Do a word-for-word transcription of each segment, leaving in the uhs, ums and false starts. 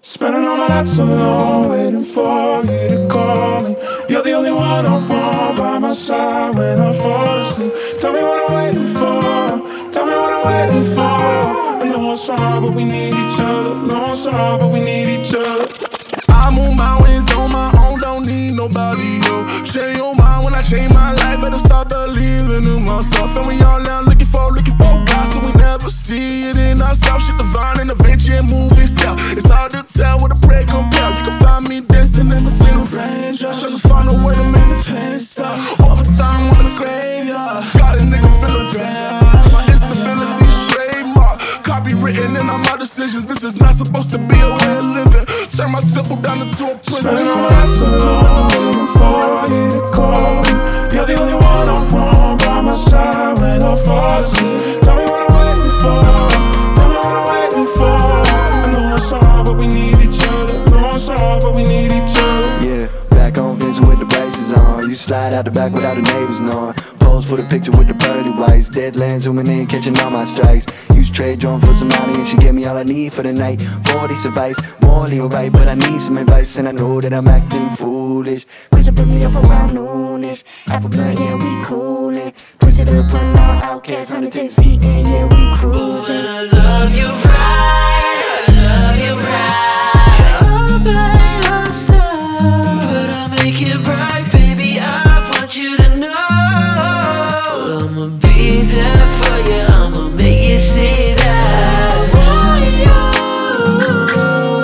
Spending all my nights alone, waiting for you to call me. You're the only one I want by my side when I fall asleep. Tell me what I'm waiting for, tell me what I'm waiting for. I know it's hard, but we need each other. No, it's hard, but we need each other. I move mountains on my own, don't need nobody, yo. Change your mind when I change my life, better start believing in myself. And we all now looking for, looking for God, so we never see it in ourselves. Shit divine and adventure and movie style. It's hard to tell what a prayer compare. You can find me dancing in between the raindrops, trying to find a way to make the pain stop. Overtime on the graveyard, got a nigga feeling bad. My instability's trademark, copywritten in all my decisions. This is not supposed to be a way of living. Turn my temple down into a prison. Spending all my nights alone, waiting for you to call me. You're the only one I want by my side when I fall asleep. Tell me what I'm waiting for, tell me what I'm waiting for. I know it's hard, but we need each other. No, it's hard, but we need each other. Yeah, back on Vincent with the braces on. You slide out the back without the neighbors knowing. Pose for the picture with the pearly whites. Deadlands zooming in, catching all my strikes. Use trade drone for some money and she gave me all I need for the night. forty's advice, morally alright, but I need some advice. And I know that I'm acting foolish. Push it, put me up around noonish. Half a blunt, yeah, we coolin'. Push it up, run out, outcast, hundred days eating, yeah, we cruising. But I love you right, I love you right. All by yourself, but I'll make it right, baby. I want you to know I'ma be there for you, I'ma make you see that I want you,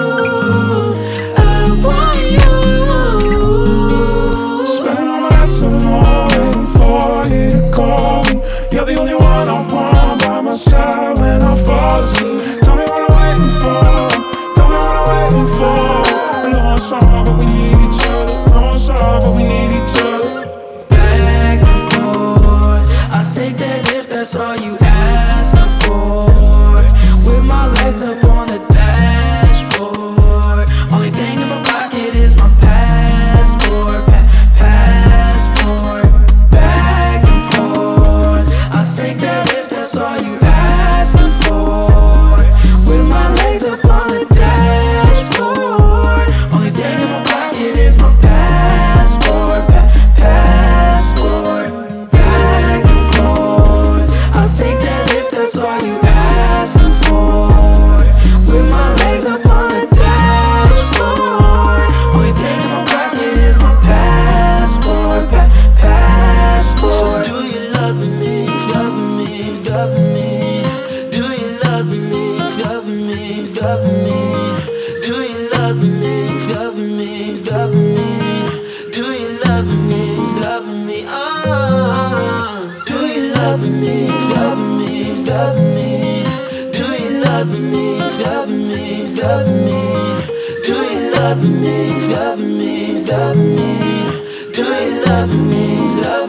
I want you. Spending all my nights alone, waiting for you to call me. You're the only one I want by my side when I fall asleep. Tell me what I'm waiting for, tell me what I'm waiting for. I know it's hard, but we need each other. No, it's hard, but we need each other. Back and forth, I'll take that if that's all you ask for. With my legs up on the dashboard, only thing in my pocket is my passport, pa passport. Back and forth, I'll take that if that's all you ask for. With my legs up on the dashboard, only thing in my pocket is my passport, pa passport. Back and forth, I'll take that if that's all you ask for. With my legs up on the dashboard, only thing in my pocket is my passport, pa passport. So do you love me, love me, love me? Do you love me, love me, love me? Do you love me, love me, love me? Do you love me, love me? Oh, do you love me, love me, love me? Do you love me, love me, love me? Do you love me, love me, love me? Do you love me, love me?